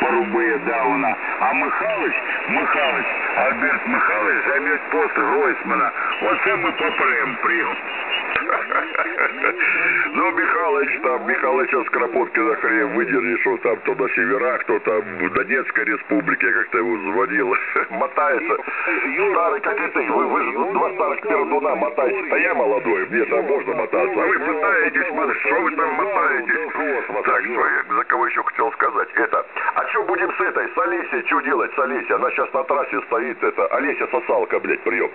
Порубия Дауна. А Михайлович, Альберт Михайлович займет пост Гройсмана. Оце ми попрем, прийом. Ну, Михалыч с Кропоткина хрен выдержит, что там то на северах, то там в Донецкой республике, как-то его звонил. Мотается. Старый, как и ты. Вы же два старых пердуна мотаетесь. А я молодой, мне там можно мотаться. А вы пытаетесь, что вы там мотаетесь? Так, что я за кого еще хотел сказать? А что будем с этой, с Олесей, что делать с Олесей? Она сейчас на трассе стоит, Олеся сосалка, блядь, прием.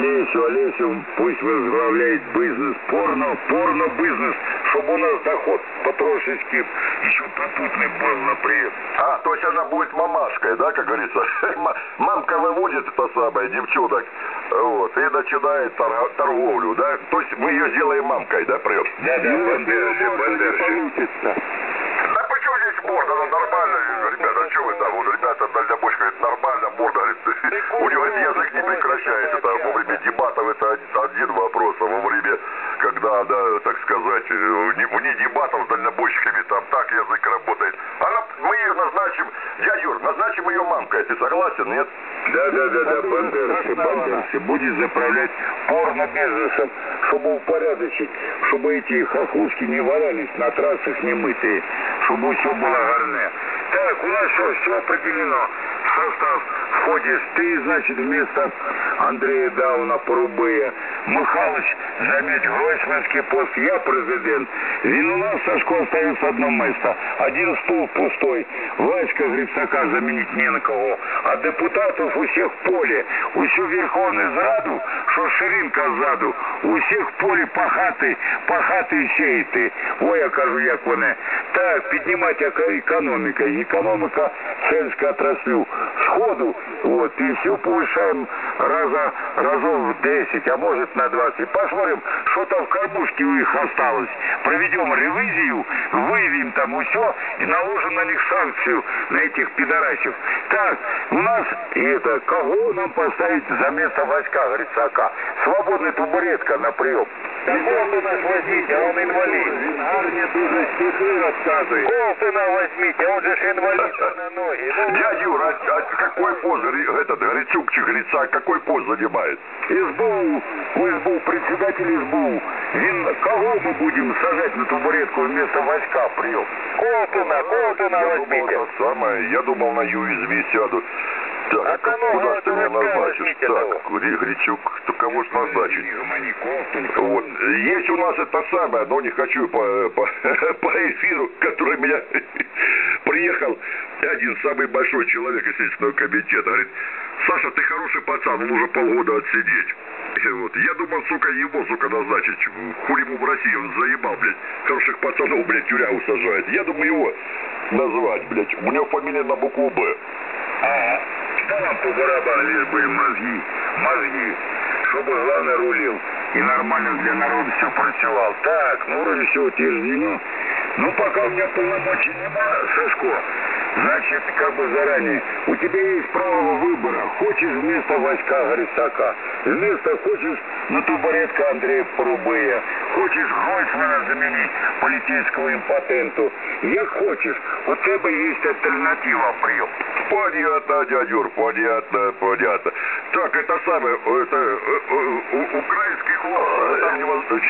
Олесю, пусть возглавляет бизнес, порно-бизнес, чтобы у нас доход потрошечки еще попутный был на прием. То есть она будет мамашкой, да, как говорится? Мамка выводит это самое, девчонок, вот, и начинает торговлю, да? То есть мы ее сделаем мамкой, да, прием? Да, бандерши. Да при чем здесь морда? Она нормальная, ребята, что вы там? Вот, ребята, дальнобойщик говорит, нормально, морда, говорит, у него язык не прекращается, во время дебатов это один вопрос, а во время, когда, да, так сказать, вне дебатов с дальнобойщиками, там так язык работает. Мы ее назначим, дядя Юр, назначим ее мамкой, ты согласен, нет? Да, бандерши, будет заправлять порно-бизнесом, чтобы упорядочить, чтобы эти хохлушки не валялись на трассах немытые, чтобы все было гарне. Так, у нас все определено. Состав входишь ты, значит, вместо Андрея Дауна, Порубия. Михайлович займет Гройсманский пост, я президент. У нас, Сашко, остается одно место. Один стул пустой. Васька Грицака заменить не на кого. А депутатов усіх в полі. Усю Верховну Раду, що ширинка ззаду. Усіх в полі пахати і сіяти. Ой, я кажу, як вони. Так, піднімати економіка сельська отраслю. Сходу, вот, и все повышаем разов в 10, а может на 20. Посмотрим, что там в кормушке у них осталось. Проведем ревизию, выявим там все и наложим на них санкцию, на этих пидорасев. Так, у нас кого нам поставить за место Васька Грицака? Свободная табуретка на прием. Колтуна возьмите, он инвалид. Гарне дуже стихи рассказывает. Колтуна возьмите, он же инвалид на ноги. Дядя Юра, а какой пост Грицук Грицак, какой пост занимает? СБУ, председатель СБУ. Кого мы будем сажать на табуретку вместо Васька прием? Колтуна возьмите. Я думал, на ЮСВ сядут. Так, куда ты меня назначишь? Так, Грицук, кого ж назначить? Вот. Есть у нас это самое, но не хочу по эфиру, который меня приехал один самый большой человек из Следственного комитета. Говорит, Саша, ты хороший пацан, он уже полгода отсидеть. Вот. Я думал, его назначить. Хули ему в России, он заебал, блядь. Хороших пацанов, блядь, тюрягу сажает. Я думаю, его назвать, блядь. У него фамилия на букву Б. Да нам по барабану лишь бы мозги, чтобы главный рулил и нормально для народа все працевал. Так, вроде все утверждено. Пока у меня полномочий нема, Сашко, значит, заранее, у тебя есть право выбора. Хочешь вместо Васька Грицака, хочешь на табуретку Андрея Порубия, хочешь Гройсмана заменить, полицейского импотенту. Як хочешь, у тебя есть альтернатива, прием. Понятно, дядя Юр, понятно. Так, это самое, украинский хлоп, там невозможно.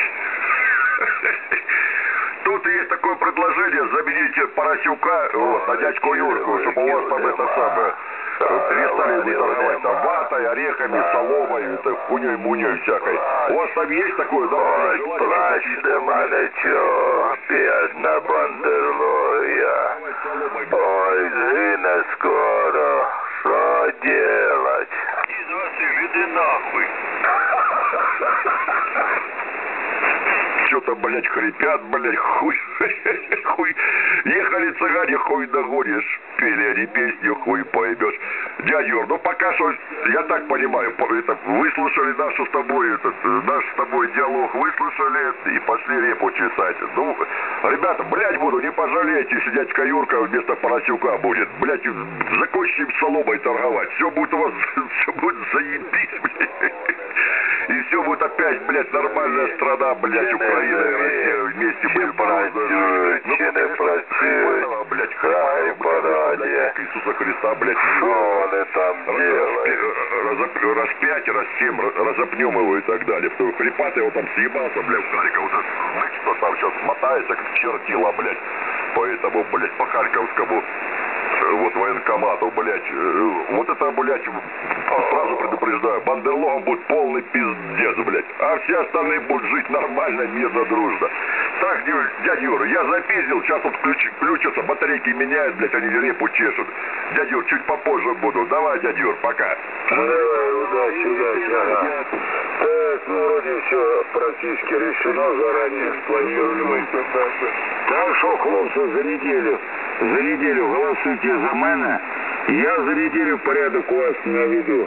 Тут есть такое предложение, замените Поросюка на дядьку Юрку, чтобы у вас там это самое, перестали вы торговать там ватой, орехами, соломой, хуйней-муней всякой. У вас там есть такое, да? Ой, плачьте, малечо, бедна бандерлоя. Ой, згине скоро, что делать? Иди нахуй. Что-то, блядь, хрипят, блядь, хуй. Ехали цыгане, хуй догонишь. Пели они песню, хуй поймешь. Дядя Юр, пока что, я так понимаю, выслушали наш с тобой диалог, выслушали и пошли репу чесать. Ребята, блядь, не пожалеете, если дядька Юрка вместо Поросюка будет. Блядь, закончим соломой торговать. Все будет у вас, все будет заебись, блядь. И все будет опять, блядь, нормальная страна, блядь, Украина и Россия вместе были бороться. Ну, блядь, храм, Иисуса Христа, блядь. Что они там делают? Распять, рассем, разопнем его и так далее. Потому что Хрипатый его там съебался, блядь, в Харьков. Вот что там сейчас мотается, как чертила, блядь. Поэтому, блядь, по Харьковскому вот военкомату, блядь. Вот это, блядь, сразу предупреждаю, бандерлогом будет полный пиздец, блядь. А все остальные будут жить нормально, мирно, дружно. Так, дядя Юра, я запиздил, сейчас тут включатся, батарейки меняют, блядь, они репу чешут. Дядя Юр, чуть попозже буду. Давай, дядя Юр, пока. Давай, удачи, ага. Так, ну вроде все практически решено заранее, спланировано. Так що, хлопці, за неделю голосуйте за мене. Я за неделю порядок у вас наведу.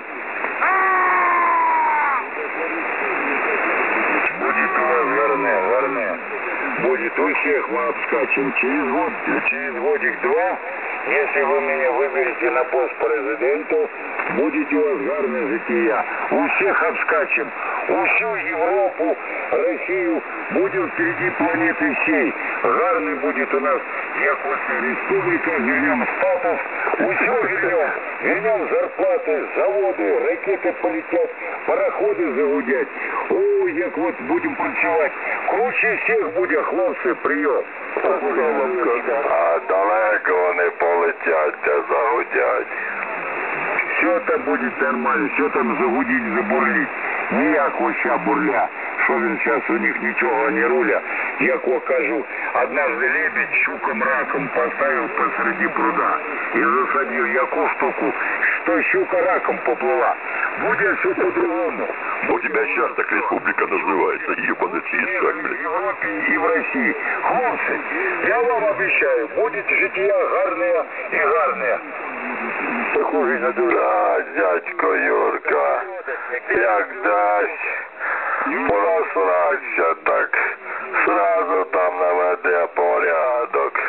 Будет у вас гарне. Будет у всех мы обскачем через годик-два. Если вы меня выберете на пост президента, будете у вас гарне жития. У всех обскачем. Усю Европу, Россию, будем впереди планеты всей. Гарный будет у нас, як вот республика, вернем статус, усю вернем зарплаты, заводы, ракеты полетят, пароходы загудять. О, як вот будем працевать. Круче всех будет, хлопцы, прием. А далеко вони полетять, загудять. Все там будет нормально, все там загудить, забурлить. Ніякого ща бурля, що він зараз у них нічого не руля. Як кажу, однажды лебедь щуком раком поставил посреди пруда и засадил яку штуку, что щука раком поплыла. Будет все по-другому. У тебя сейчас так республика называется, ебаный свист, как, блядь. В Европе и в России. Хлопцы, я вам обещаю, будет жития гарные и гарные. Похоже на дура. Да, дядько Юрка, як дасть просраться, так сразу там наведе порядок.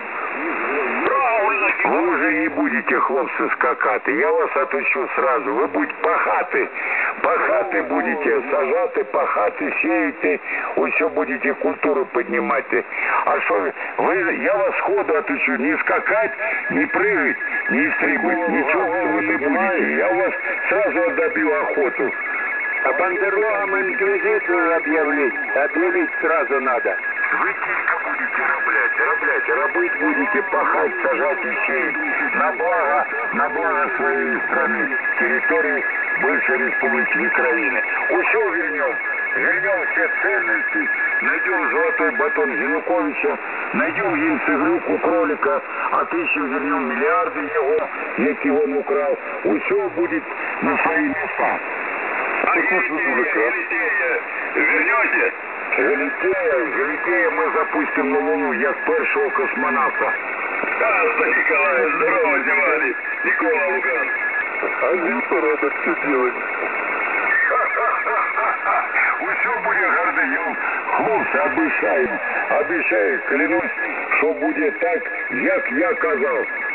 Вы уже не будете, хлопцы, скакати. Я вас отучу сразу. Ви будете пахати будете, сажати, пахати, сіяти. Усё будете культуру піднімати. А що я вас сходу отучу. Не скакать, не прыгать, не стрибать. Ничего вы не будете. Я вас сразу отдаю охоту. А бандерлогам инквизицию объявить сразу надо. Вы тихо будете рабыть будете, пахать, сажать и сеять на благо своей страны, территории бывшей республики Украины. Усё вернем все ценности, найдем золотой батон Януковича, найдем генсегруку кролика, отыщем, вернем миллиарды его, які он украл. Усё будет на свои места. Вернете? Галітея ми запустимо на Луну як першого космонавта. Николай, здорово, Димали. Никола Луган. А Віктор это все делать. Усё буде гарно. Хлопці, обіцяю, клянусь, що буде так, як я казав.